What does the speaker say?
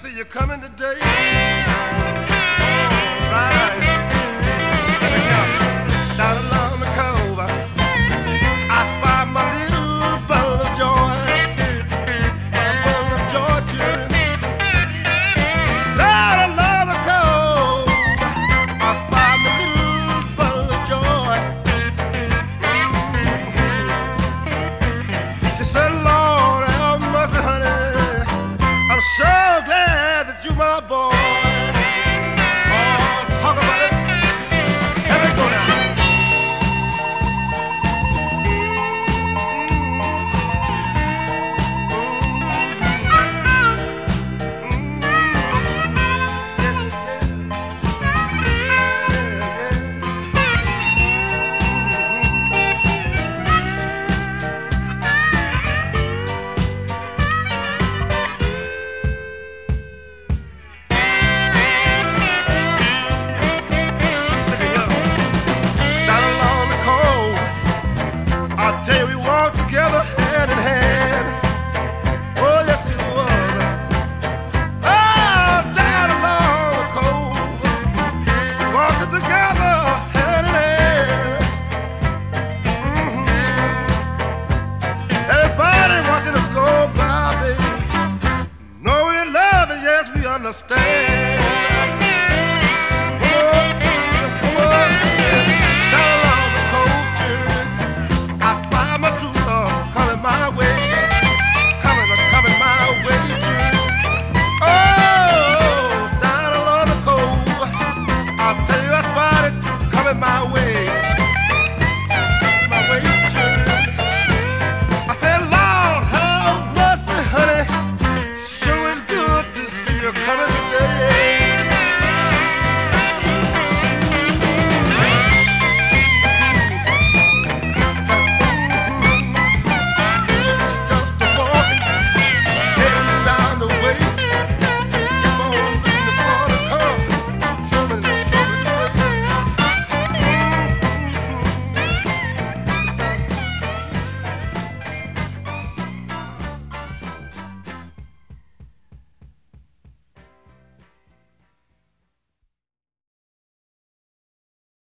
see you coming today. Right. Let me count. Down along the cove, I spy my little bottle of joy. My bottle of Georgia. Down along the cove, I spy my little bottle of joy. She said, Lord, have mercy, honey. I'm sure glad that you're my boy. Oh, talk about it. Let me go now. Down along the coast, I tell you we walked together hand in hand. Oh, yes it was. Oh, down along the coast, we walked together hand in hand. Everybody watching us go by, baby. Know we love it, yes we understand. My way, I said, Lord, have mercy, honey. Sure is good to see you coming